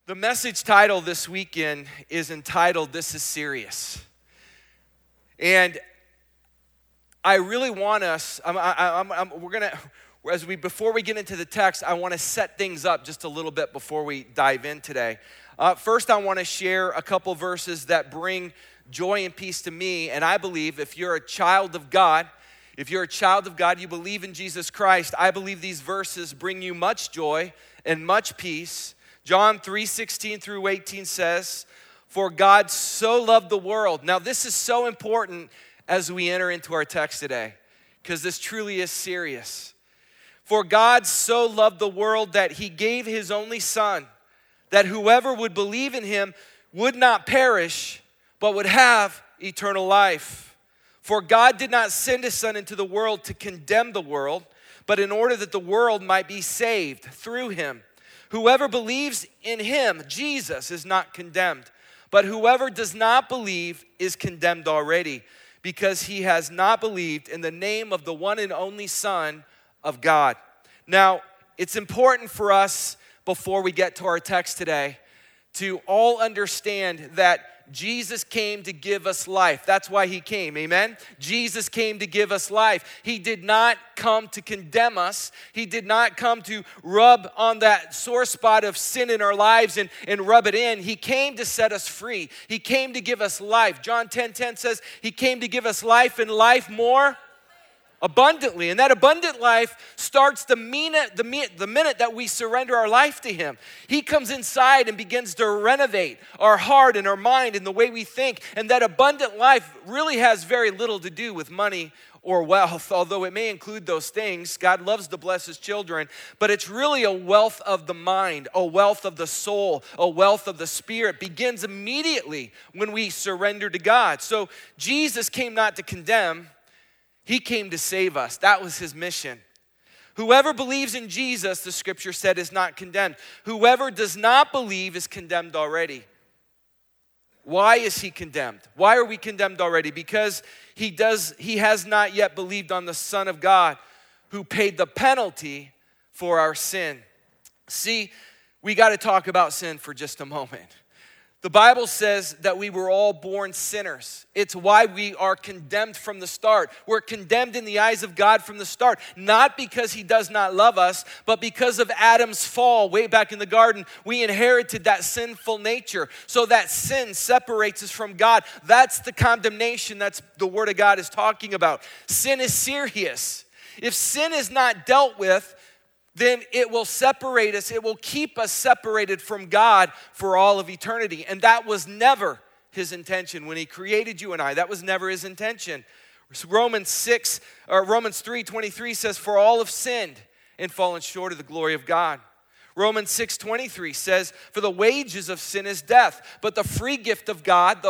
The message title this weekend is entitled, This is Serious. And I really want us, before we get into the text, I want to set things up just a little bit before we dive in today. First, I want to share a couple verses that bring joy and peace to me. And I believe if you're a child of God, you believe in Jesus Christ, I believe these verses bring you much joy and much peace. John 3:16 through 18 says, "For God so loved the world." Now this is so important as we enter into our text today, because this truly is serious. "For God so loved the world that he gave his only Son, that whoever would believe in him would not perish, but would have eternal life. For God did not send his Son into the world to condemn the world, but in order that the world might be saved through him. Whoever believes in him, Jesus, is not condemned. But whoever does not believe is condemned already, because he has not believed in the name of the one and only Son of God." Now, it's important for us, before we get to our text today, to all understand that Jesus came to give us life. That's why he came, amen? Jesus came to give us life. He did not come to condemn us. He did not come to rub on that sore spot of sin in our lives and rub it in. He came to set us free. He came to give us life. John 10:10 says he came to give us life and life more abundantly. And that abundant life starts the minute that we surrender our life to him. He comes inside and begins to renovate our heart and our mind and the way we think. And that abundant life really has very little to do with money or wealth, although it may include those things. God loves to bless his children, but it's really a wealth of the mind, a wealth of the soul, a wealth of the spirit. Begins immediately when we surrender to God. So Jesus came not to condemn, he came to save us. That was his mission. Whoever believes in Jesus, the scripture said, is not condemned. Whoever does not believe is condemned already. Why is he condemned? Why are we condemned already? Because he has not yet believed on the Son of God, who paid the penalty for our sin. See, we got to talk about sin for just a moment. The Bible says that we were all born sinners. It's why we are condemned from the start. We're condemned in the eyes of God from the start, not because he does not love us, but because of Adam's fall way back in the garden. We inherited that sinful nature, so that sin separates us from God. That's the condemnation that's the Word of God is talking about. Sin is serious. If sin is not dealt with, then it will separate us. It will keep us separated from God for all of eternity. And that was never his intention when he created you and I. That was never his intention. Romans 3:23 says, "For all have sinned and fallen short of the glory of God." Romans 6:23 says, "For the wages of sin is death, but the free gift of God,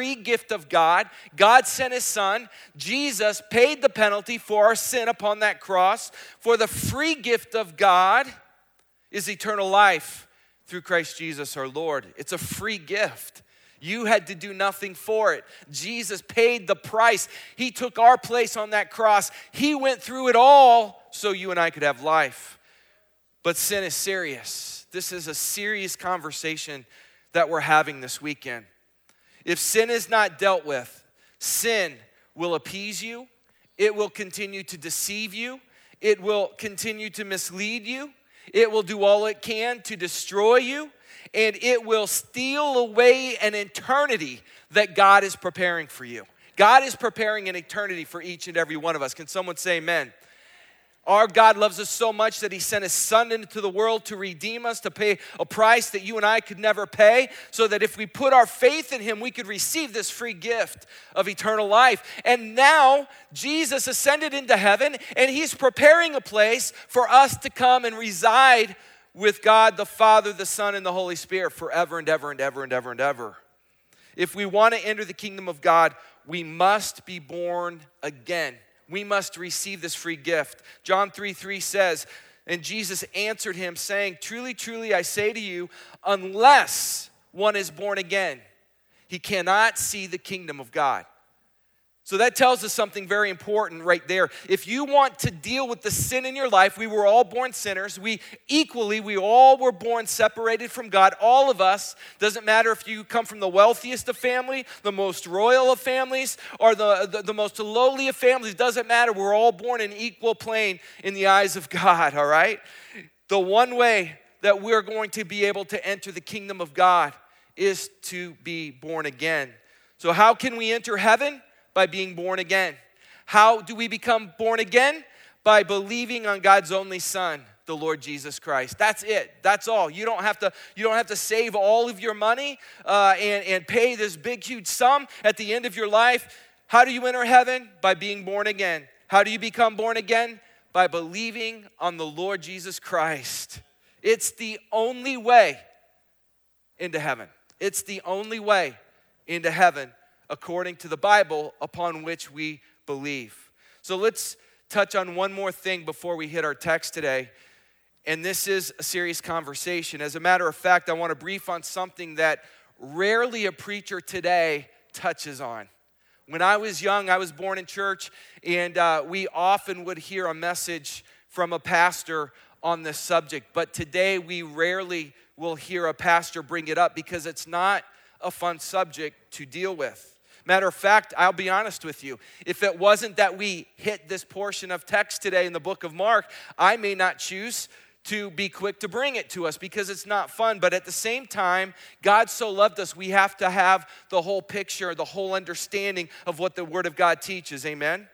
God sent his Son. Jesus paid the penalty for our sin upon that cross. For the free gift of God is eternal life through Christ Jesus our Lord." It's a free gift. You had to do nothing for it. Jesus paid the price. He took our place on that cross. He went through it all so you and I could have life. But sin is serious. This is a serious conversation that we're having this weekend. If sin is not dealt with, sin will appease you. It will continue to deceive you. It will continue to mislead you. It will do all it can to destroy you. And it will steal away an eternity that God is preparing for you. God is preparing an eternity for each and every one of us. Can someone say amen? Our God loves us so much that he sent his Son into the world to redeem us, to pay a price that you and I could never pay, so that if we put our faith in him, we could receive this free gift of eternal life. And now, Jesus ascended into heaven, and he's preparing a place for us to come and reside with God, the Father, the Son, and the Holy Spirit forever and ever and ever and ever and ever. If we want to enter the kingdom of God, we must be born again. We must receive this free gift. John 3:3 says, "And Jesus answered him, saying, 'Truly, truly, I say to you, unless one is born again, he cannot see the kingdom of God.'" So that tells us something very important right there. If you want to deal with the sin in your life, we were all born sinners. We all were born separated from God. All of us, doesn't matter if you come from the wealthiest of family, the most royal of families, or the most lowly of families, doesn't matter. We're all born in equal plane in the eyes of God, all right? The one way that we're going to be able to enter the kingdom of God is to be born again. So how can we enter heaven? By being born again. How do we become born again? By believing on God's only Son, the Lord Jesus Christ. That's it. That's all. You don't have to save all of your money and pay this big, huge sum at the end of your life. How do you enter heaven? By being born again. How do you become born again? By believing on the Lord Jesus Christ. It's the only way into heaven. It's the only way into heaven, according to the Bible, upon which we believe. So let's touch on one more thing before we hit our text today. And this is a serious conversation. As a matter of fact, I want to brief on something that rarely a preacher today touches on. When I was young, I was born in church, and we often would hear a message from a pastor on this subject. But today, we rarely will hear a pastor bring it up because it's not a fun subject to deal with. Matter of fact, I'll be honest with you. If it wasn't that we hit this portion of text today in the book of Mark, I may not choose to be quick to bring it to us because it's not fun. But at the same time, God so loved us, we have to have the whole picture, the whole understanding of what the Word of God teaches. Amen?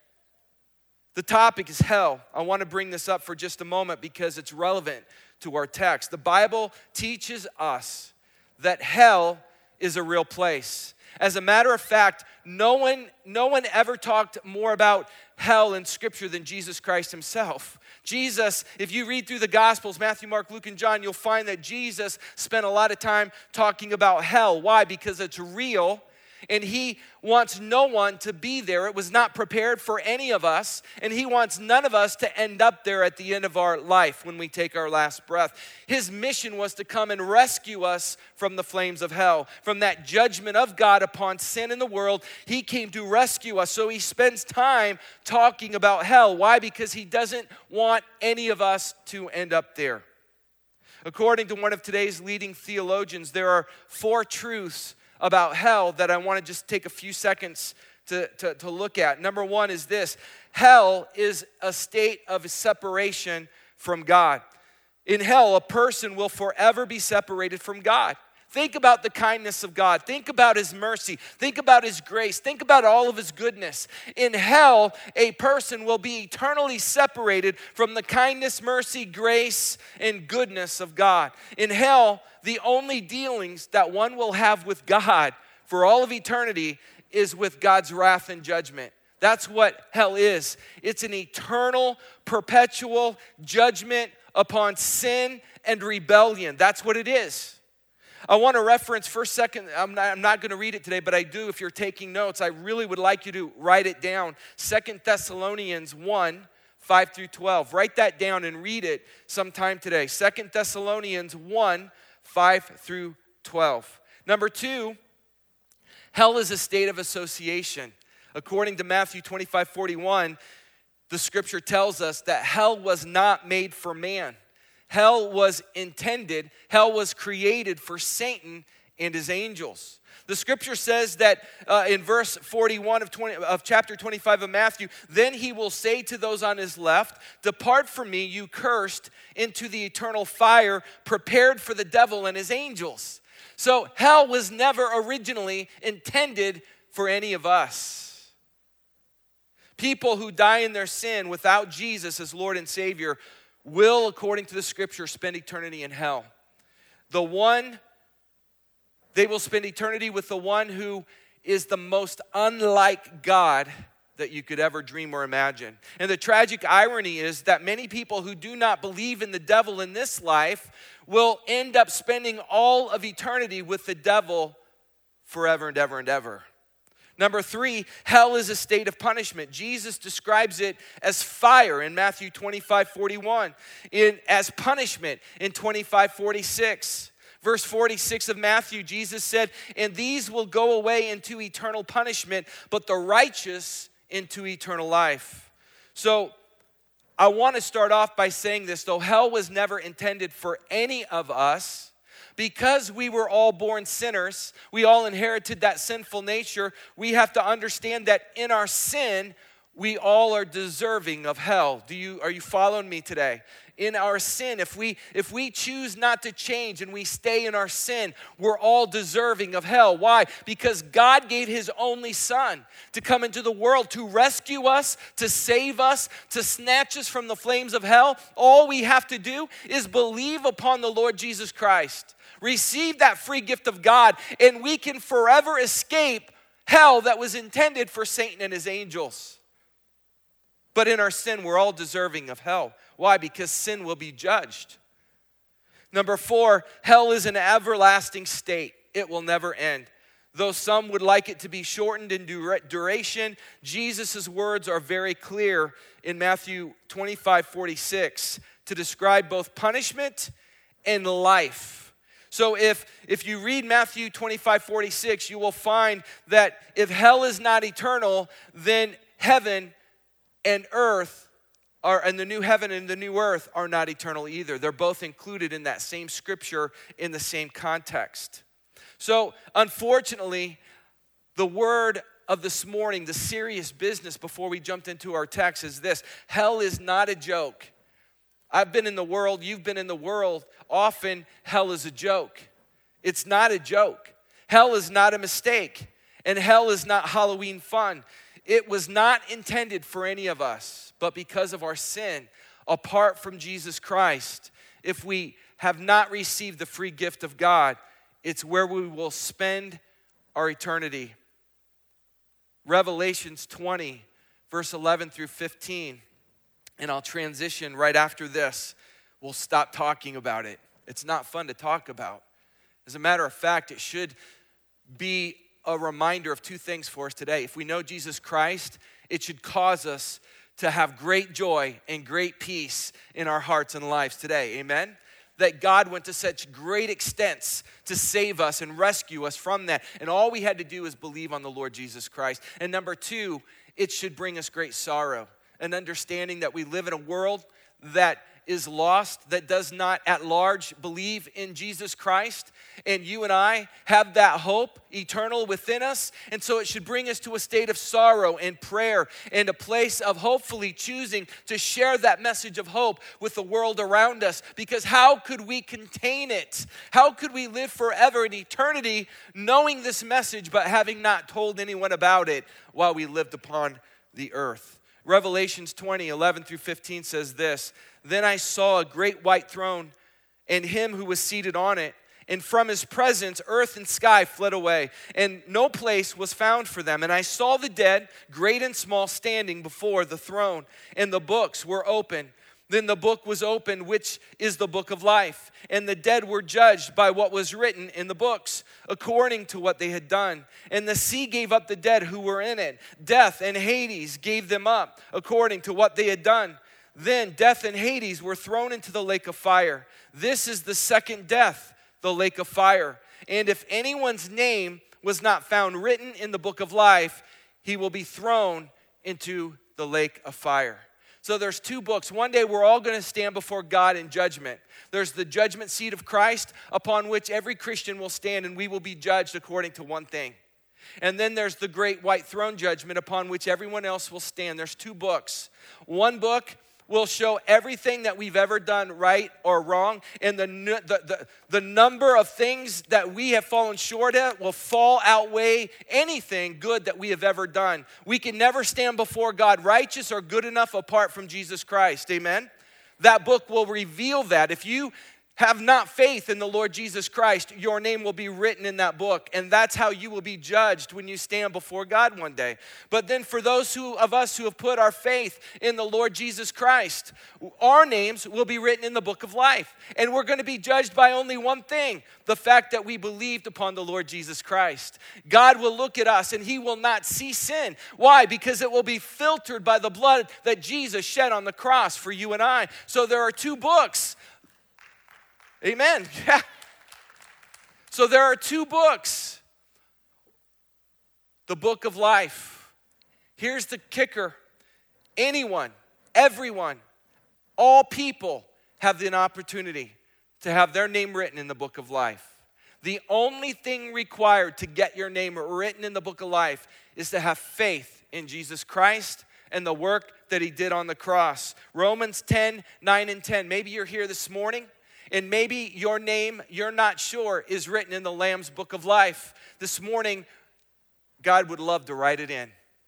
The topic is hell. I want to bring this up for just a moment because it's relevant to our text. The Bible teaches us that hell is a real place. As a matter of fact, no one ever talked more about hell in Scripture than Jesus Christ himself. Jesus, if you read through the Gospels, Matthew, Mark, Luke, and John, you'll find that Jesus spent a lot of time talking about hell. Why? Because it's real, and he wants no one to be there. It was not prepared for any of us, and he wants none of us to end up there at the end of our life when we take our last breath. His mission was to come and rescue us from the flames of hell, from that judgment of God upon sin in the world. He came to rescue us, so he spends time talking about hell. Why? Because he doesn't want any of us to end up there. According to one of today's leading theologians, there are 4 truths about hell that I want to just take a few seconds to look at. Number 1 is this: hell is a state of separation from God. In hell, a person will forever be separated from God. Think about the kindness of God. Think about his mercy. Think about his grace. Think about all of his goodness. In hell, a person will be eternally separated from the kindness, mercy, grace, and goodness of God. In hell, the only dealings that one will have with God for all of eternity is with God's wrath and judgment. That's what hell is. It's an eternal, perpetual judgment upon sin and rebellion. That's what it is. I want to reference for a second. I'm not going to read it today, but I do. If you're taking notes, I really would like you to write it down. 2 Thessalonians 1, 5 through 12. Write that down and read it sometime today. 2 Thessalonians 1, 5 through 12. Number 2, hell is a state of association. According to Matthew 25:41, the scripture tells us that hell was not made for man. Hell was created for Satan and his angels. The scripture says that in verse 41 of chapter 25 of Matthew, then he will say to those on his left, depart from me, you cursed, into the eternal fire prepared for the devil and his angels. So hell was never originally intended for any of us. People who die in their sin without Jesus as Lord and Savior will, according to the scripture, spend eternity in hell. They will spend eternity with the one who is the most unlike God that you could ever dream or imagine. And the tragic irony is that many people who do not believe in the devil in this life will end up spending all of eternity with the devil forever and ever and ever. Number 3, hell is a state of punishment. Jesus describes it as fire in Matthew 25:41, as punishment in 25:46. Verse 46 of Matthew, Jesus said, "And these will go away into eternal punishment, but the righteous into eternal life." So I want to start off by saying this, though hell was never intended for any of us, because we were all born sinners, we all inherited that sinful nature, we have to understand that in our sin, we all are deserving of hell. Are you following me today? In our sin, if we choose not to change and we stay in our sin, we're all deserving of hell. Why? Because God gave his only son to come into the world to rescue us, to save us, to snatch us from the flames of hell. All we have to do is believe upon the Lord Jesus Christ, receive that free gift of God, and we can forever escape hell that was intended for Satan and his angels. But in our sin, we're all deserving of hell. Why? Because sin will be judged. Number 4, hell is an everlasting state. It will never end. Though some would like it to be shortened in duration, Jesus' words are very clear in Matthew 25:46 to describe both punishment and life. So if you read Matthew 25:46, you will find that if hell is not eternal, then heaven and earth and the new heaven and the new earth are not eternal either. They're both included in that same scripture in the same context. So unfortunately, the word of this morning, the serious business before we jumped into our text is this: hell is not a joke. I've been in the world, you've been in the world. Often hell is a joke. It's not a joke. Hell is not a mistake, and hell is not Halloween fun. It was not intended for any of us, but because of our sin, apart from Jesus Christ, if we have not received the free gift of God, it's where we will spend our eternity. Revelations 20, verse 11 through 15, and I'll transition right after this. We'll stop talking about it. It's not fun to talk about. As a matter of fact, it should be a reminder of two things for us today. If we know Jesus Christ, it should cause us to have great joy and great peace in our hearts and lives today. Amen? That God went to such great extents to save us and rescue us from that. And all we had to do is believe on the Lord Jesus Christ. And number 2, it should bring us great sorrow. An understanding that we live in a world that is lost, that does not at large believe in Jesus Christ. And you and I have that hope eternal within us. And so it should bring us to a state of sorrow and prayer and a place of hopefully choosing to share that message of hope with the world around us. Because how could we contain it? How could we live forever in eternity knowing this message but having not told anyone about it while we lived upon the earth? Revelations 20, 11 through 15 says this: "Then I saw a great white throne and him who was seated on it. And from his presence, earth and sky fled away, and no place was found for them. And I saw the dead, great and small, standing before the throne, and the books were open. Then the book was opened, which is the book of life. And the dead were judged by what was written in the books, according to what they had done. And the sea gave up the dead who were in it. Death and Hades gave them up, according to what they had done. Then death and Hades were thrown into the lake of fire. This is the second death, the lake of fire. And if anyone's name was not found written in the book of life, he will be thrown into the lake of fire." So there's two books. One day we're all going to stand before God in judgment. There's the judgment seat of Christ upon which every Christian will stand, and we will be judged according to one thing. And then there's the great white throne judgment upon which everyone else will stand. There's two books. One book will show everything that we've ever done right or wrong, and the number of things that we have fallen short at will outweigh anything good that we have ever done. We can never stand before God righteous or good enough apart from Jesus Christ. Amen? That book will reveal that. If you have not faith in the Lord Jesus Christ, your name will be written in that book, and that's how you will be judged when you stand before God one day. But then for those of us who have put our faith in the Lord Jesus Christ, our names will be written in the book of life, and we're going to be judged by only one thing: the fact that we believed upon the Lord Jesus Christ. God will look at us and he will not see sin. Why? Because it will be filtered by the blood that Jesus shed on the cross for you and I. So there are two books. Amen. Yeah. So there are two books. The book of life. Here's the kicker. Anyone, everyone, all people have the opportunity to have their name written in the book of life. The only thing required to get your name written in the book of life is to have faith in Jesus Christ and the work that he did on the cross. Romans 10, 9 and 10. Maybe you're here this morning and maybe your name, you're not sure, is written in the Lamb's book of life. This morning, God would love to write it in.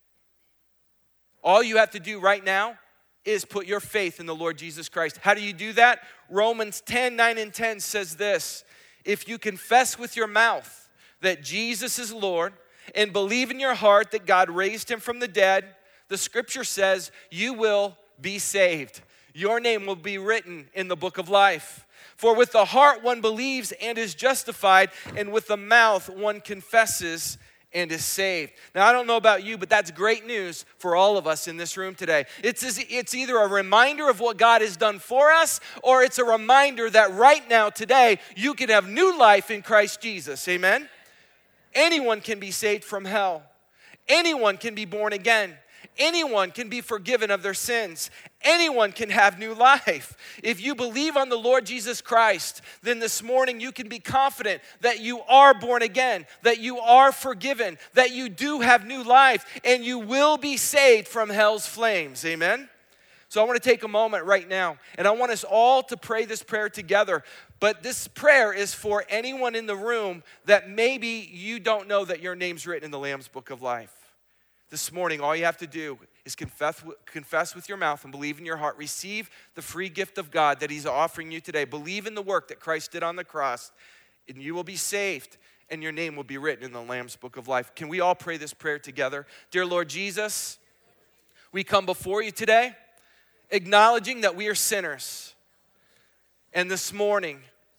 All you have to do right now is put your faith in the Lord Jesus Christ. How do you do that? Romans 10, 9 and 10 says this. If you confess with your mouth that Jesus is Lord and believe in your heart that God raised him from the dead, the scripture says you will be saved. Your name will be written in the book of life. For with the heart one believes and is justified, and with the mouth one confesses and is saved. Now, I don't know about you, but that's great news for all of us in this room today. It's either a reminder of what God has done for us, or it's a reminder that right now, today, you can have new life in Christ Jesus. Amen? Anyone can be saved from hell. Anyone can be born again. Anyone can be forgiven of their sins. Anyone can have new life. If you believe on the Lord Jesus Christ, then this morning you can be confident that you are born again, that you are forgiven, that you do have new life, and you will be saved from hell's flames. Amen? So I want to take a moment right now, and I want us all to pray this prayer together. But this prayer is for anyone in the room that maybe you don't know that your name's written in the Lamb's book of life. This morning, all you have to do is confess with your mouth and believe in your heart. Receive the free gift of God that he's offering you today. Believe in the work that Christ did on the cross, and you will be saved, and your name will be written in the Lamb's book of life. Can we all pray this prayer together? Dear Lord Jesus, we come before you today, acknowledging that we are sinners. And this morning,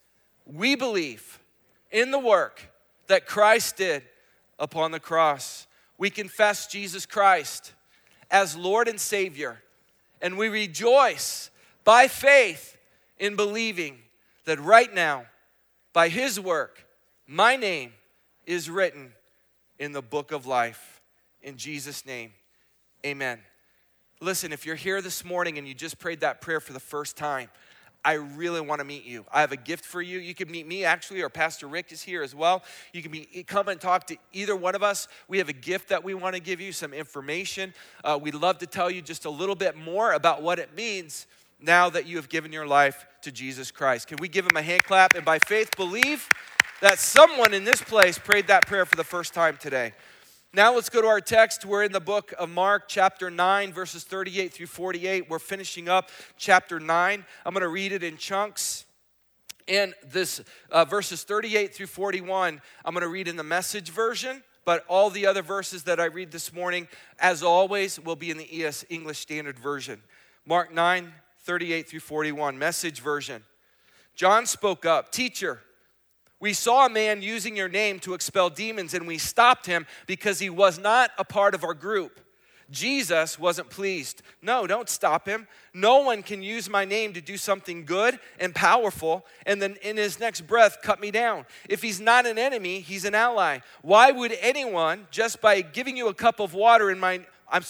we believe in the work that Christ did upon the cross. We confess Jesus Christ as Lord and Savior, and we rejoice by faith in believing that right now, by his work, my name is written in the book of life. In Jesus' name, amen. Listen, if you're here this morning and you just prayed that prayer for the first time, I really want to meet you. I have a gift for you. You can meet me, actually, or Pastor Rick is here as well. You can come and talk to either one of us. We have a gift that we want to give you, some information. We'd love to tell you just a little bit more about what it means now that you have given your life to Jesus Christ. Can we give him a hand clap and by faith believe that someone in this place prayed that prayer for the first time today? Now let's go to our text. We're in the book of Mark, chapter 9, verses 38 through 48. We're finishing up chapter 9. I'm going to read it in chunks. And this verses 38 through 41, I'm going to read in the Message version. But all the other verses that I read this morning, as always, will be in the English Standard Version. Mark 9, 38 through 41, Message version. John spoke up, "Teacher, we saw a man using your name to expel demons, and we stopped him because he was not a part of our group." Jesus wasn't pleased. "No, don't stop him. No one can use my name to do something good and powerful, and then in his next breath cut me down. If he's not an enemy, he's an ally. Why would anyone just giving you a cup of water in my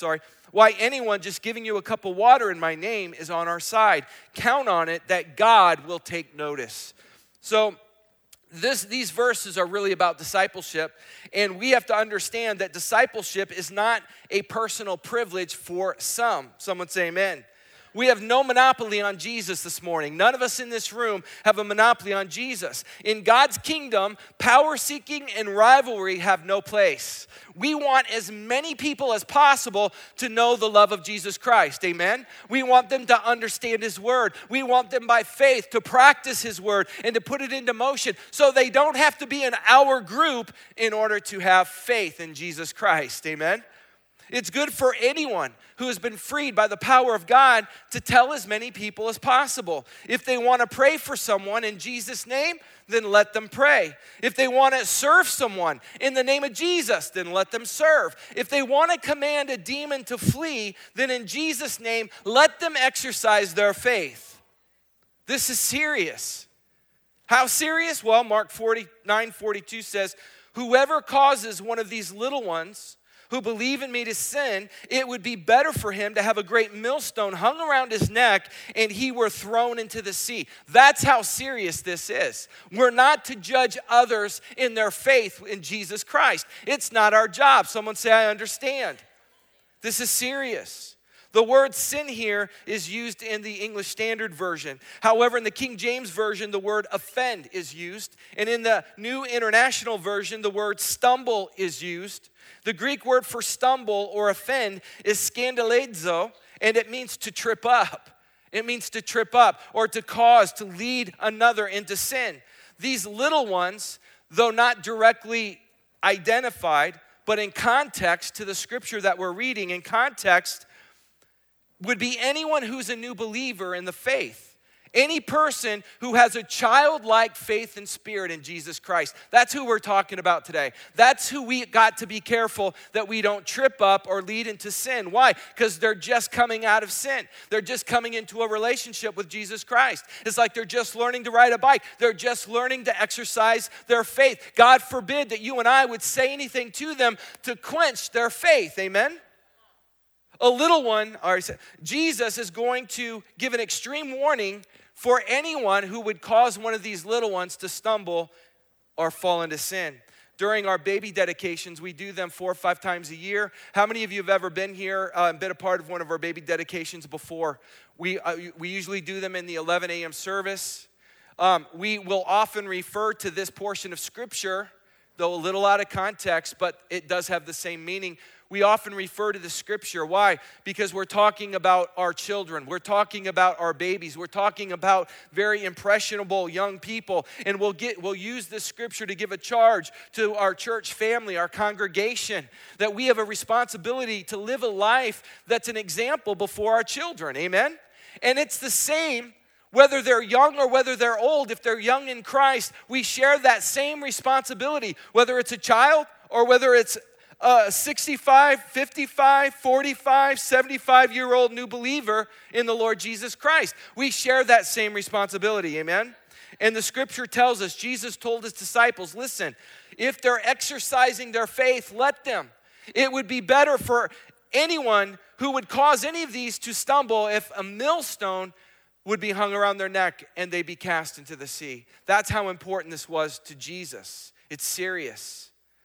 name is on our side? Count on it that God will take notice." So these verses are really about discipleship, and we have to understand that discipleship is not a personal privilege for some. Someone say amen. We have no monopoly on Jesus this morning. None of us in this room have a monopoly on Jesus. In God's kingdom, power seeking and rivalry have no place. We want as many people as possible to know the love of Jesus Christ. Amen? We want them to understand his word. We want them by faith to practice his word and to put it into motion so they don't have to be in our group in order to have faith in Jesus Christ. Amen? It's good for anyone who has been freed by the power of God to tell as many people as possible. If they want to pray for someone in Jesus' name, then let them pray. If they want to serve someone in the name of Jesus, then let them serve. If they want to command a demon to flee, then in Jesus' name, let them exercise their faith. This is serious. How serious? Well, Mark 49:42 says, whoever causes one of these little ones who believe in me to sin, it would be better for him to have a great millstone hung around his neck and he were thrown into the sea. That's how serious this is. We're not to judge others in their faith in Jesus Christ. It's not our job. Someone say, I understand. This is serious. The word sin here is used in the English Standard Version. However, in the King James Version, the word offend is used. And in the New International Version, the word stumble is used. The Greek word for stumble or offend is skandalizo, and it means to trip up. It means to trip up or to cause, to lead another into sin. These little ones, though not directly identified, but in context to the scripture that we're reading, in context, would be anyone who's a new believer in the faith. Any person who has a childlike faith and spirit in Jesus Christ. That's who we're talking about today. That's who we got to be careful that we don't trip up or lead into sin. Why? Because they're just coming out of sin. They're just coming into a relationship with Jesus Christ. It's like they're just learning to ride a bike. They're just learning to exercise their faith. God forbid that you and I would say anything to them to quench their faith. Amen? A little one, Jesus is going to give an extreme warning for anyone who would cause one of these little ones to stumble or fall into sin. During our baby dedications, we do them 4 or 5 times a year. How many of you have ever been here and been a part of one of our baby dedications before? We usually do them in the 11 a.m. service. We will often refer to this portion of Scripture, though a little out of context, but it does have the same meaning. We often refer to the scripture. Why? Because we're talking about our children. We're talking about our babies. We're talking about very impressionable young people. And we'll use this scripture to give a charge to our church family, our congregation, that we have a responsibility to live a life that's an example before our children. Amen? And it's the same whether they're young or whether they're old. If they're young in Christ, we share that same responsibility, whether it's a child or whether it's 65, 55, 45, 75-year-old new believer in the Lord Jesus Christ. We share that same responsibility, amen? And the scripture tells us, Jesus told his disciples, listen, if they're exercising their faith, let them. It would be better for anyone who would cause any of these to stumble if a millstone would be hung around their neck and they be cast into the sea. That's how important this was to Jesus. It's serious.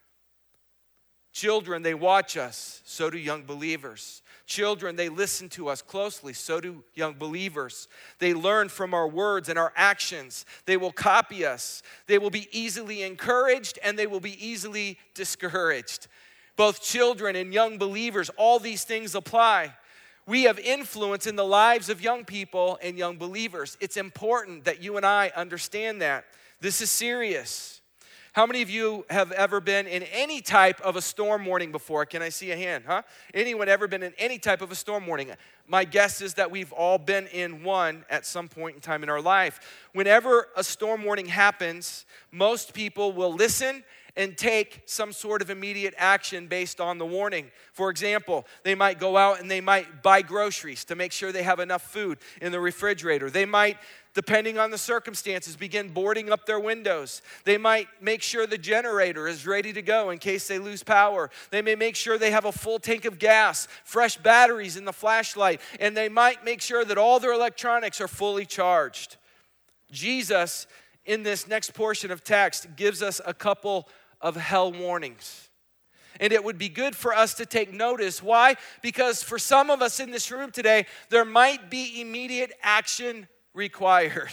Children, they watch us, so do young believers. Children, they listen to us closely, so do young believers. They learn from our words and our actions. They will copy us. They will be easily encouraged and they will be easily discouraged. Both children and young believers, all these things apply. We have influence in the lives of young people and young believers. It's important that you and I understand that. This is serious. How many of you have ever been in any type of a storm warning before? Can I see a hand, huh? Anyone ever been in any type of a storm warning? My guess is that we've all been in one at some point in time in our life. Whenever a storm warning happens, most people will listen and take some sort of immediate action based on the warning. For example, they might go out and they might buy groceries to make sure they have enough food in the refrigerator. They might, depending on the circumstances, begin boarding up their windows. They might make sure the generator is ready to go in case they lose power. They may make sure they have a full tank of gas, fresh batteries in the flashlight, and they might make sure that all their electronics are fully charged. Jesus, in this next portion of text, gives us a couple of hell warnings. And it would be good for us to take notice. Why? Because for some of us in this room today, there might be immediate action required.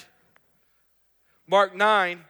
Mark 9,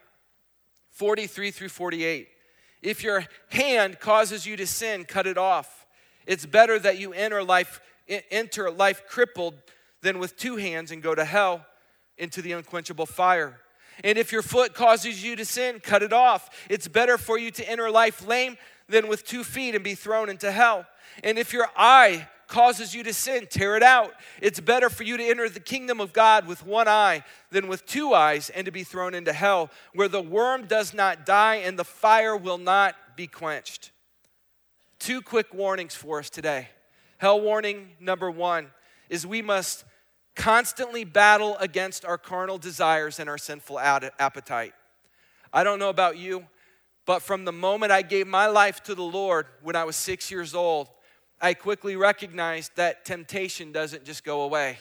43 through 48. If your hand causes you to sin, cut it off. It's better that you enter life crippled than with 2 hands and go to hell into the unquenchable fire. And if your foot causes you to sin, cut it off. It's better for you to enter life lame than with 2 feet and be thrown into hell. And if your eye causes you to sin, tear it out. It's better for you to enter the kingdom of God with 1 eye than with 2 eyes and to be thrown into hell, where the worm does not die and the fire will not be quenched. 2 quick warnings for us today. Hell warning number 1 is we must constantly battle against our carnal desires and our sinful appetite. I don't know about you, but from the moment I gave my life to the Lord when I was 6 years old, I quickly recognized that temptation doesn't just go away.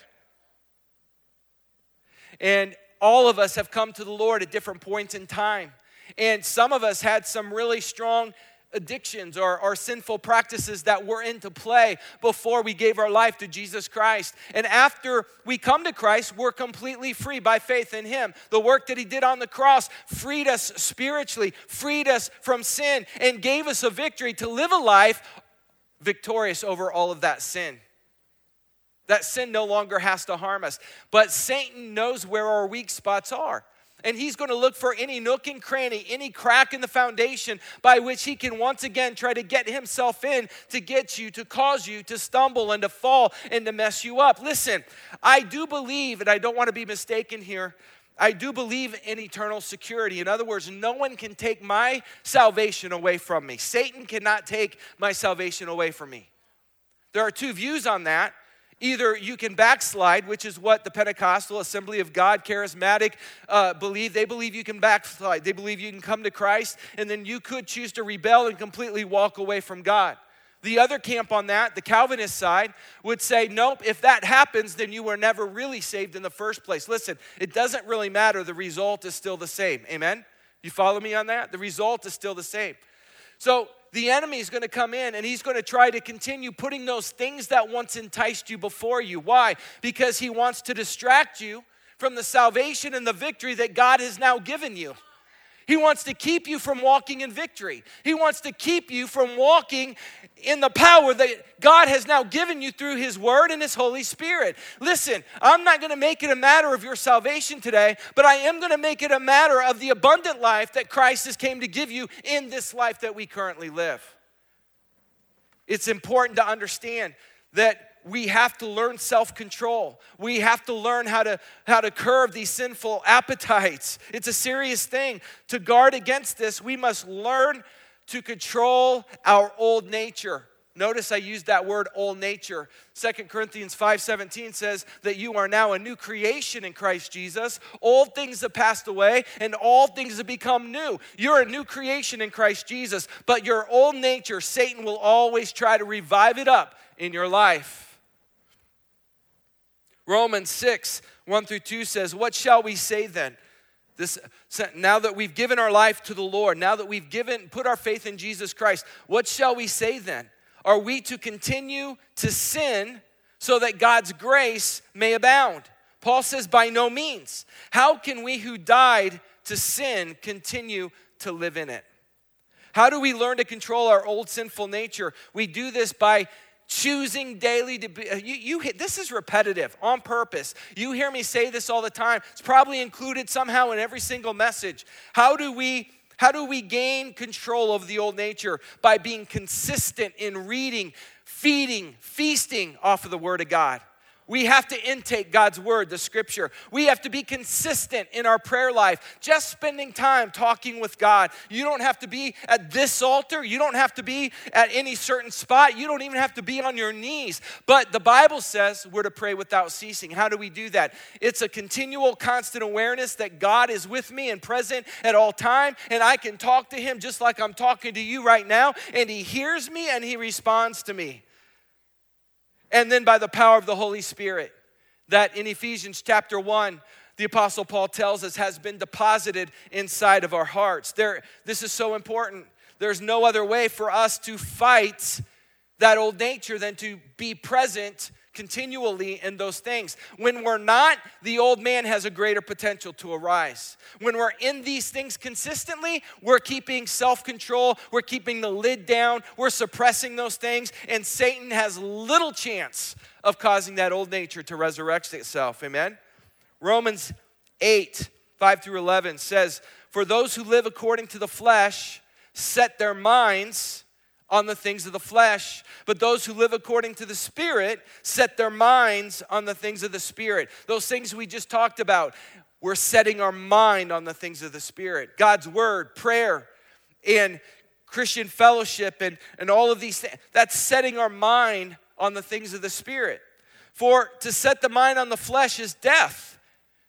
And all of us have come to the Lord at different points in time. And some of us had some really strong addictions or sinful practices that were into play before we gave our life to Jesus Christ. And after we come to Christ, we're completely free by faith in Him. The work that He did on the cross freed us spiritually, freed us from sin, and gave us a victory to live a life victorious over all of that sin. That sin no longer has to harm us. But Satan knows where our weak spots are. And he's going to look for any nook and cranny, any crack in the foundation by which he can once again try to get himself in to get you, to cause you to stumble and to fall and to mess you up. Listen, I do believe, and I don't want to be mistaken here, I do believe in eternal security. In other words, no one can take my salvation away from me. Satan cannot take my salvation away from me. There are two views on that. Either you can backslide, which is what the Pentecostal Assembly of God, charismatic, believe. They believe you can backslide. They believe you can come to Christ, and then you could choose to rebel and completely walk away from God. The other camp on that, the Calvinist side, would say, nope, if that happens, then you were never really saved in the first place. Listen, it doesn't really matter. The result is still the same. Amen? You follow me on that? The result is still the same. So the enemy is going to come in and he's going to try to continue putting those things that once enticed you before you. Why? Because he wants to distract you from the salvation and the victory that God has now given you. He wants to keep you from walking in victory. He wants to keep you from walking in the power that God has now given you through His Word and His Holy Spirit. Listen, I'm not going to make it a matter of your salvation today, but I am going to make it a matter of the abundant life that Christ has came to give you in this life that we currently live. It's important to understand that we have to learn self-control. We have to learn how to curb these sinful appetites. It's a serious thing. To guard against this, we must learn to control our old nature. Notice I used that word, old nature. 2 Corinthians 5:17 says that you are now a new creation in Christ Jesus. Old things have passed away and all things have become new. You're a new creation in Christ Jesus, but your old nature, Satan will always try to revive it up in your life. Romans 6:1-2 says, what shall we say then? Now that we've given our life to the Lord, now that we've put our faith in Jesus Christ, what shall we say then? Are we to continue to sin so that God's grace may abound? Paul says, by no means. How can we who died to sin continue to live in it? How do we learn to control our old sinful nature? We do this by choosing daily to be, this is repetitive on purpose. You hear me say this all the time. It's probably included somehow in every single message. How do we gain control of the old nature? By being consistent in reading, feasting off of the Word of God. We have to intake God's Word, the Scripture. We have to be consistent in our prayer life, just spending time talking with God. You don't have to be at this altar. You don't have to be at any certain spot. You don't even have to be on your knees. But the Bible says we're to pray without ceasing. How do we do that? It's a continual, constant awareness that God is with me and present at all time, and I can talk to Him just like I'm talking to you right now, and He hears me and He responds to me. And then by the power of the Holy Spirit, that in Ephesians chapter 1, the Apostle Paul tells us has been deposited inside of our hearts. This is so important. There's no other way for us to fight that old nature than to be present continually in those things. When we're not, the old man has a greater potential to arise. When we're in these things consistently, we're keeping self-control, we're keeping the lid down, we're suppressing those things, and Satan has little chance of causing that old nature to resurrect itself. Amen? Romans 8:5-11 says, for those who live according to the flesh set their minds on the things of the flesh, but those who live according to the Spirit set their minds on the things of the Spirit. Those things we just talked about, we're setting our mind on the things of the Spirit. God's Word, prayer, and Christian fellowship, and all of these things, that's setting our mind on the things of the Spirit. For to set the mind on the flesh is death,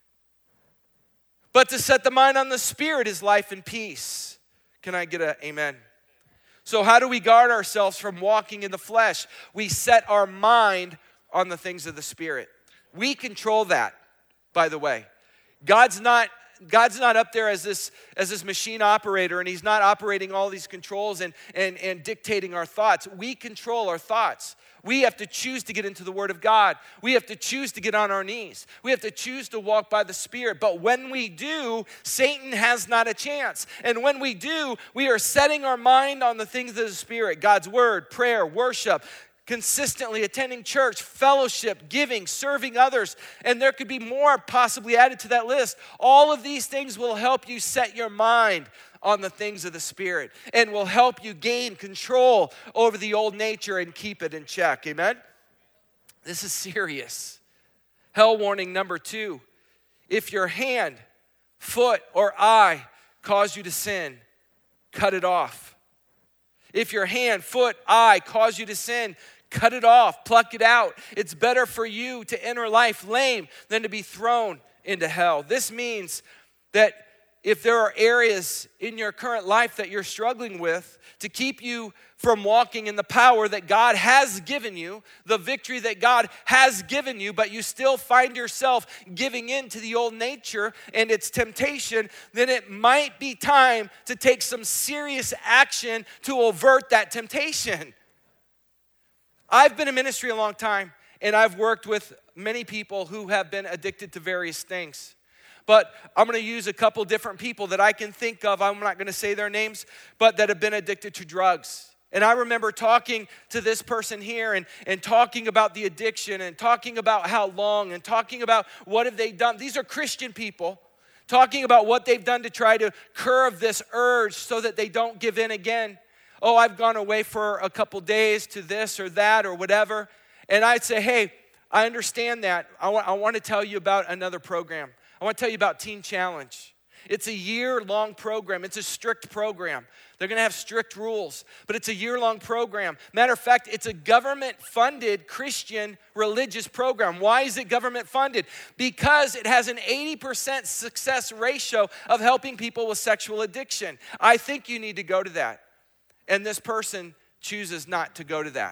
but to set the mind on the Spirit is life and peace. Can I get an amen? So how do we guard ourselves from walking in the flesh? We set our mind on the things of the Spirit. We control that, by the way. God's not up there as this machine operator, and he's not operating all these controls and dictating our thoughts. We control our thoughts. We have to choose to get into the Word of God. We have to choose to get on our knees. We have to choose to walk by the Spirit. But when we do, Satan has not a chance. And when we do, we are setting our mind on the things of the Spirit, God's Word, prayer, worship, consistently attending church, fellowship, giving, serving others, and there could be more possibly added to that list. All of these things will help you set your mind on the things of the Spirit and will help you gain control over the old nature and keep it in check. Amen? This is serious. Hell warning number 2. If your hand, foot, or eye cause you to sin, cut it off. If your hand, foot, eye cause you to sin, cut it off, pluck it out. It's better for you to enter life lame than to be thrown into hell. This means that if there are areas in your current life that you're struggling with to keep you from walking in the power that God has given you, the victory that God has given you, but you still find yourself giving in to the old nature and its temptation, then it might be time to take some serious action to avert that temptation. I've been in ministry a long time, and I've worked with many people who have been addicted to various things. But I'm going to use a couple different people that I can think of. I'm not going to say their names, but that have been addicted to drugs. And I remember talking to this person here and talking about the addiction and talking about how long and talking about what have they done. These are Christian people talking about what they've done to try to curb this urge so that they don't give in again. Oh, I've gone away for a couple days to this or that or whatever. And I'd say, hey, I understand that. I want to tell you about another program. I want to tell you about Teen Challenge. It's a year-long program. It's a strict program. They're going to have strict rules, but it's a year-long program. Matter of fact, it's a government-funded Christian religious program. Why is it government-funded? Because it has an 80% success ratio of helping people with sexual addiction. I think you need to go to that. And this person chooses not to go to that.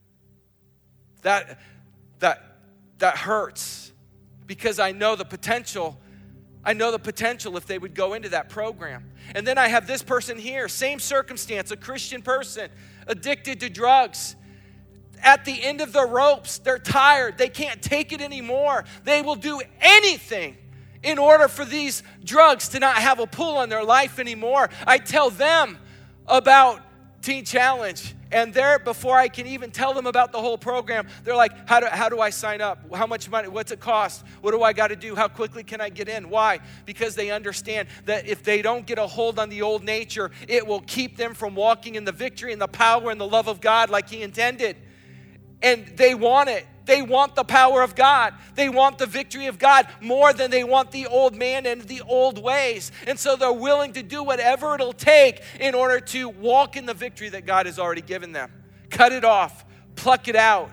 That hurts because I know the potential. I know the potential if they would go into that program. And then I have this person here, same circumstance, a Christian person, addicted to drugs. At the end of the ropes, they're tired. They can't take it anymore. They will do anything in order for these drugs to not have a pull on their life anymore. I tell them about Teen Challenge, and before I can even tell them about the whole program, they're like, how do I sign up? How much money? What's it cost? What do I got to do? How quickly can I get in? Why? Because they understand that if they don't get a hold on the old nature, it will keep them from walking in the victory and the power and the love of God like He intended. And they want it. They want the power of God. They want the victory of God more than they want the old man and the old ways. And so they're willing to do whatever it'll take in order to walk in the victory that God has already given them. Cut it off. Pluck it out.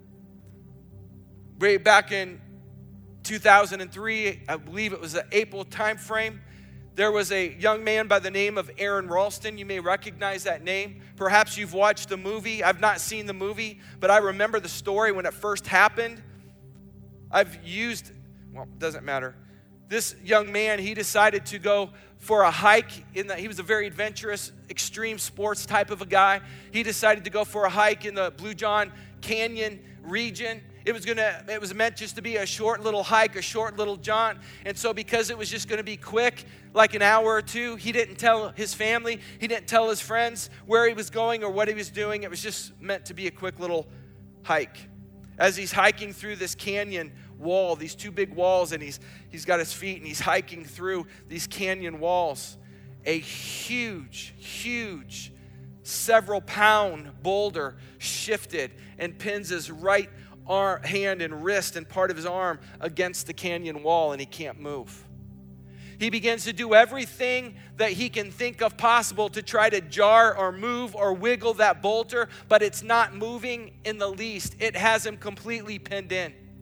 Back in 2003, I believe it was the April time frame, there was a young man by the name of Aaron Ralston. You may recognize that name. Perhaps you've watched the movie. I've not seen the movie, but I remember the story when it first happened. It doesn't matter. This young man, he decided to go for a hike. He was a very adventurous, extreme sports type of a guy. He decided to go for a hike in the Blue John Canyon region. It was meant just to be a short little hike, a short little jaunt. And so because it was just going to be quick, like an hour or two, he didn't tell his family, he didn't tell his friends where he was going or what he was doing. It was just meant to be a quick little hike. As he's hiking through this canyon wall, these two big walls, and he's got his feet and he's hiking through these canyon walls, a huge, several pound boulder shifted and pins his right hand and wrist and part of his arm against the canyon wall, and he can't move. He begins to do everything that he can think of possible to try to jar or move or wiggle that boulder, but it's not moving in the least. It has him completely pinned in.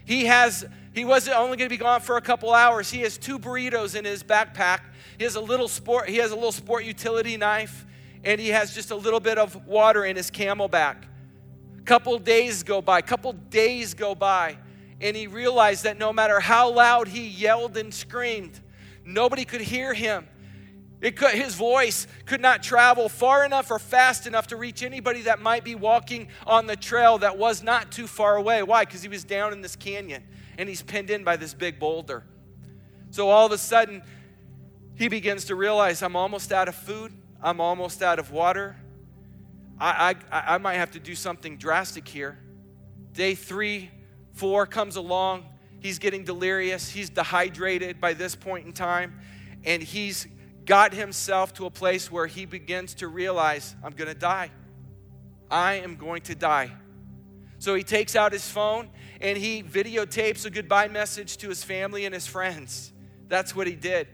He wasn't only going to be gone for a couple hours. He has 2 burritos in his backpack. He has a little sport utility knife, and he has just a little bit of water in his Camelback. Couple days go by, and he realized that no matter how loud he yelled and screamed, nobody could hear him. His voice could not travel far enough or fast enough to reach anybody that might be walking on the trail that was not too far away. Why? Because he was down in this canyon, and he's pinned in by this big boulder. So all of a sudden, he begins to realize, I'm almost out of food. I'm almost out of water. I might have to do something drastic here. Day 3, 4 comes along. He's getting delirious. He's dehydrated by this point in time. And he's got himself to a place where he begins to realize, I'm going to die. I am going to die. So he takes out his phone and he videotapes a goodbye message to his family and his friends. That's what he did.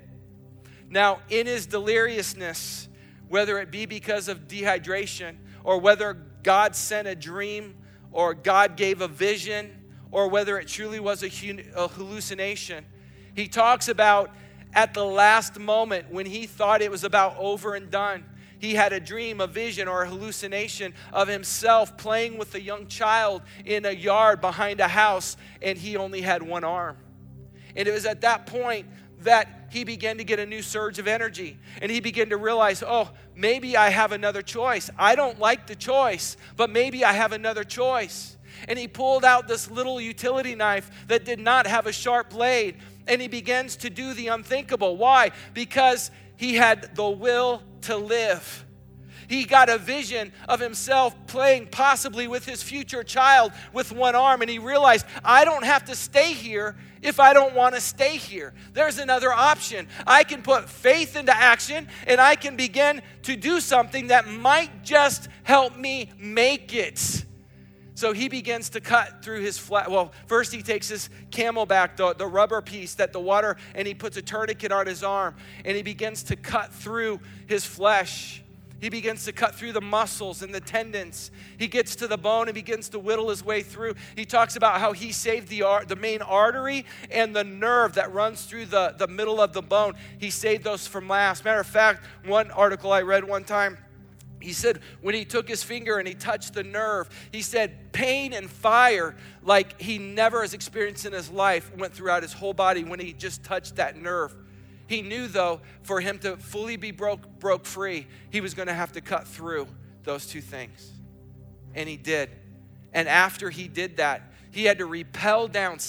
Now, in his deliriousness, whether it be because of dehydration or whether God sent a dream or God gave a vision or whether it truly was a hallucination, he talks about at the last moment when he thought it was about over and done, he had a dream, a vision, or a hallucination of himself playing with a young child in a yard behind a house, and he only had one arm. And it was at that point that he began to get a new surge of energy. And he began to realize, oh, maybe I have another choice. I don't like the choice, but maybe I have another choice. And he pulled out this little utility knife that did not have a sharp blade. And he begins to do the unthinkable. Why? Because he had the will to live. He got a vision of himself playing possibly with his future child with one arm. And he realized, I don't have to stay here if I don't want to stay here. There's another option. I can put faith into action and I can begin to do something that might just help me make it. So he begins to cut through his flesh. Well, first he takes his Camelback, the rubber piece that the water, and he puts a tourniquet on his arm, and he begins to cut through his flesh. He begins to cut through the muscles and the tendons. He gets to the bone and begins to whittle his way through. He talks about how he saved the main artery and the nerve that runs through the middle of the bone. He saved those from last. Matter of fact, one article I read one time, he said when he took his finger and he touched the nerve, he said pain and fire like he never has experienced in his life went throughout his whole body when he just touched that nerve. He knew, though, for him to fully be broke free, he was going to have to cut through those two things. And he did. And after he did that, he had to rappel down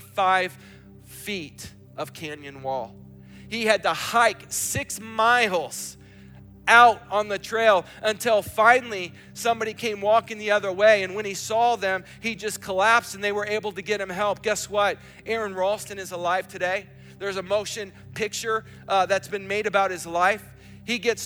65 feet of canyon wall. He had to hike 6 miles out on the trail until finally somebody came walking the other way. And when he saw them, he just collapsed and they were able to get him help. Guess what? Aaron Ralston is alive today. There's a motion picture that's been made about his life. He gets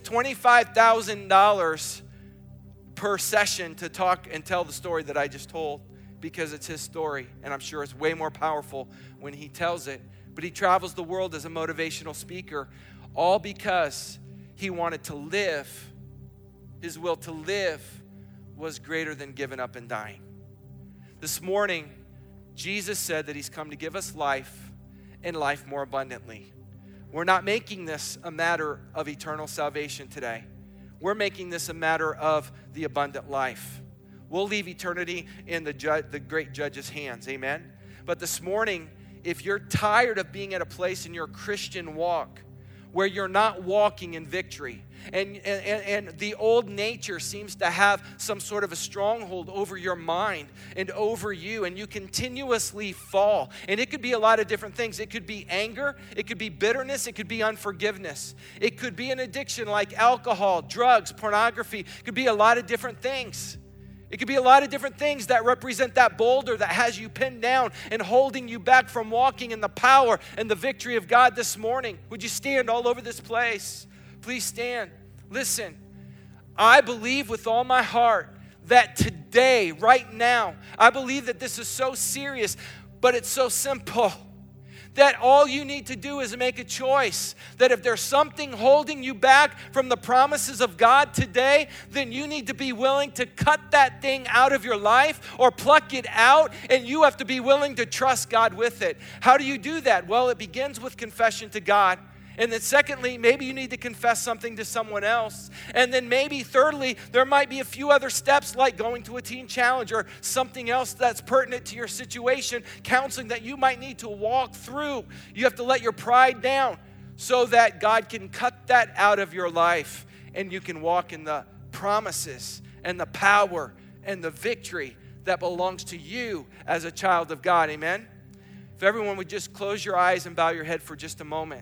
$25,000 per session to talk and tell the story that I just told because it's his story. And I'm sure it's way more powerful when he tells it. But he travels the world as a motivational speaker, all because he wanted to live. His will to live was greater than giving up and dying. This morning, Jesus said that he's come to give us life and life more abundantly. We're not making this a matter of eternal salvation today. We're making this a matter of the abundant life. We'll leave eternity in the great judge's hands, amen? But this morning, if you're tired of being at a place in your Christian walk where you're not walking in victory, and the old nature seems to have some sort of a stronghold over your mind and over you, and you continuously fall. And it could be a lot of different things. It could be anger, it could be bitterness, it could be unforgiveness. It could be an addiction like alcohol, drugs, pornography. It could be a lot of different things. It could be a lot of different things that represent that boulder that has you pinned down and holding you back from walking in the power and the victory of God this morning. Would you stand all over this place? Please stand. Listen, I believe with all my heart that today, right now, I believe that this is so serious, but it's so simple. that all you need to do is make a choice. That if there's something holding you back from the promises of God today, then you need to be willing to cut that thing out of your life or pluck it out, and you have to be willing to trust God with it. How do you do that? Well, it begins with confession to God. And then secondly, maybe you need to confess something to someone else. And then maybe thirdly, there might be a few other steps like going to a teen challenge or something else that's pertinent to your situation, counseling that you might need to walk through. You have to let your pride down so that God can cut that out of your life and you can walk in the promises and the power and the victory that belongs to you as a child of God. Amen? If everyone would just close your eyes and bow your head for just a moment.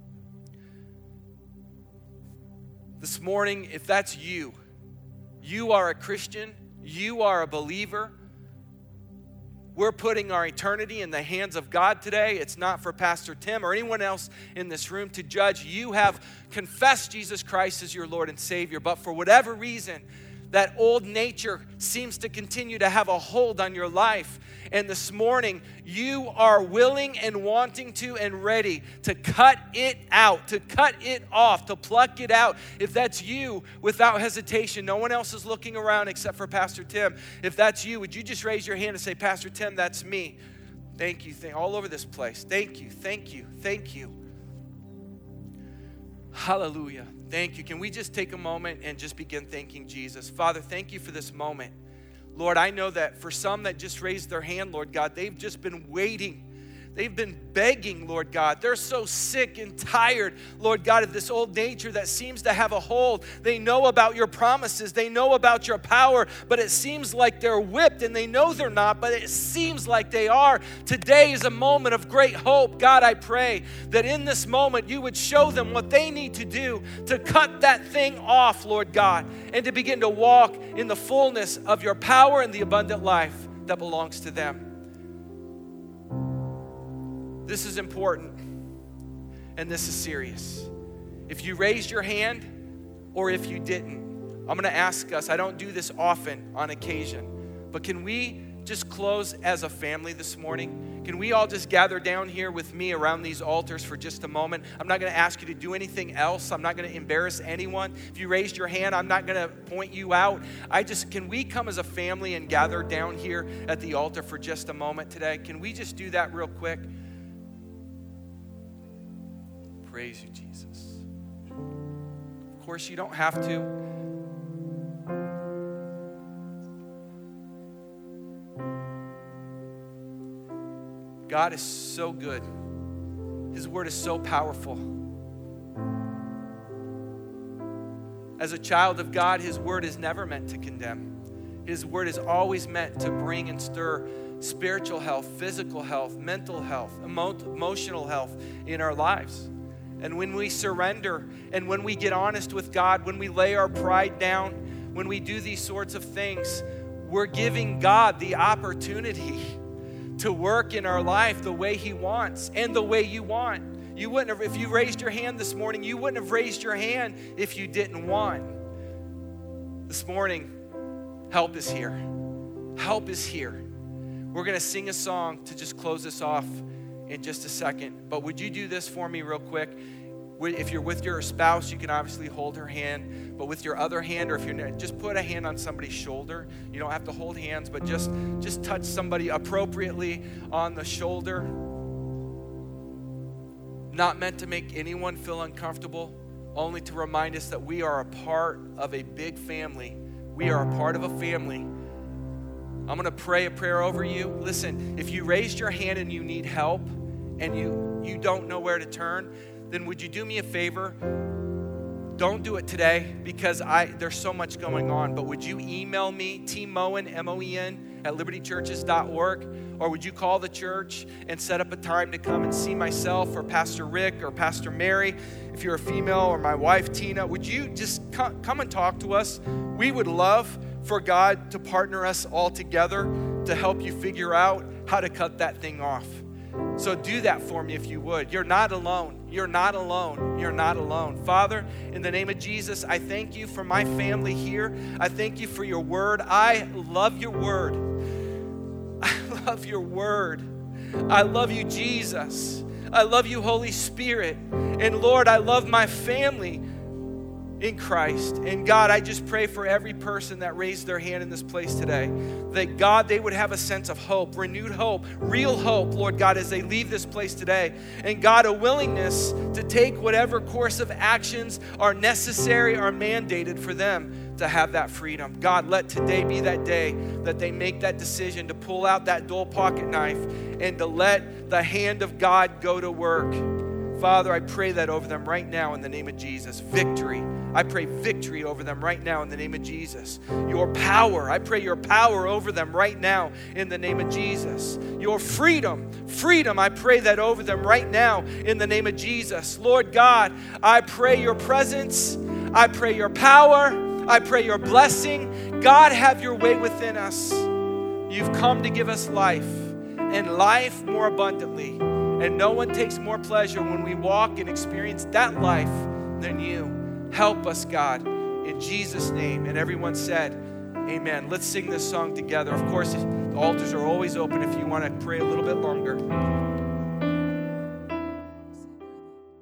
This morning, if that's you, you are a Christian, you are a believer. We're putting our eternity in the hands of God today. It's not for Pastor Tim or anyone else in this room to judge. You have confessed Jesus Christ as your Lord and Savior, but for whatever reason, that old nature seems to continue to have a hold on your life. And this morning, you are willing and wanting to and ready to cut it out, to cut it off, to pluck it out. If that's you, without hesitation, no one else is looking around except for Pastor Tim. If that's you, would you just raise your hand and say, Pastor Tim, that's me. Thank you. All over this place. Thank you, thank you, thank you. Hallelujah. Thank you. Can we just take a moment and just begin thanking Jesus? Father, thank you for this moment. Lord, I know that for some that just raised their hand, Lord God, they've just been waiting. They've been begging, Lord God. They're so sick and tired, Lord God, of this old nature that seems to have a hold. They know about your promises. They know about your power, but it seems like they're whipped, and they know they're not, but it seems like they are. Today is a moment of great hope. God, I pray that in this moment you would show them what they need to do to cut that thing off, Lord God, and to begin to walk in the fullness of your power and the abundant life that belongs to them. This is important, and this is serious. If you raised your hand or if you didn't, I'm going to ask us, I don't do this often on occasion, but can we just close as a family this morning? Can we all just gather down here with me around these altars for just a moment? I'm not going to ask you to do anything else. I'm not going to embarrass anyone. If you raised your hand, I'm not going to point you out. Can we come as a family and gather down here at the altar for just a moment today? Can we just do that real quick? Praise you, Jesus. Of course, you don't have to. God is so good. His word is so powerful. As a child of God, His word is never meant to condemn. His word is always meant to bring and stir spiritual health, physical health, mental health, emotional health in our lives. And when we surrender and when we get honest with God, when we lay our pride down, when we do these sorts of things, we're giving God the opportunity to work in our life the way He wants and the way you want. You wouldn't have, if you raised your hand this morning, you wouldn't have raised your hand if you didn't want. This morning, help is here. Help is here. We're going to sing a song to just close this off in just a second. But would you do this for me real quick? If you're with your spouse, you can obviously hold her hand. But with your other hand, or if you're just put a hand on somebody's shoulder. You don't have to hold hands, but just touch somebody appropriately on the shoulder. Not meant to make anyone feel uncomfortable, only to remind us that we are a part of a big family. We are a part of a family. I'm going to pray a prayer over you. Listen, if you raised your hand and you need help and you don't know where to turn, then would you do me a favor? Don't do it today because there's so much going on, but would you email me, tmoen, M-O-E-N, at libertychurches.org, or would you call the church and set up a time to come and see myself or Pastor Rick or Pastor Mary, if you're a female, or my wife, Tina? Would you just come and talk to us? We would love for God to partner us all together to help you figure out how to cut that thing off. So do that for me if you would. You're not alone. You're not alone. You're not alone. Father, in the name of Jesus, I thank you for my family here. I thank you for your word. I love your word. I love your word. I love you, Jesus. I love you, Holy Spirit. And Lord, I love my family in Christ. And God, I just pray for every person that raised their hand in this place today, that God, they would have a sense of hope, renewed hope, real hope, Lord God, as they leave this place today. And God, a willingness to take whatever course of actions are necessary, are mandated for them to have that freedom. God, let today be that day that they make that decision to pull out that dull pocket knife and to let the hand of God go to work. Father, I pray that over them right now in the name of Jesus. Victory. I pray victory over them right now in the name of Jesus. Your power. I pray your power over them right now in the name of Jesus. Your freedom. Freedom. I pray that over them right now in the name of Jesus. Lord God, I pray your presence. I pray your power. I pray your blessing. God, have your way within us. You've come to give us life, and life more abundantly. And no one takes more pleasure when we walk and experience that life than you. Help us, God, in Jesus' name. And everyone said, amen. Let's sing this song together. Of course, the altars are always open if you want to pray a little bit longer.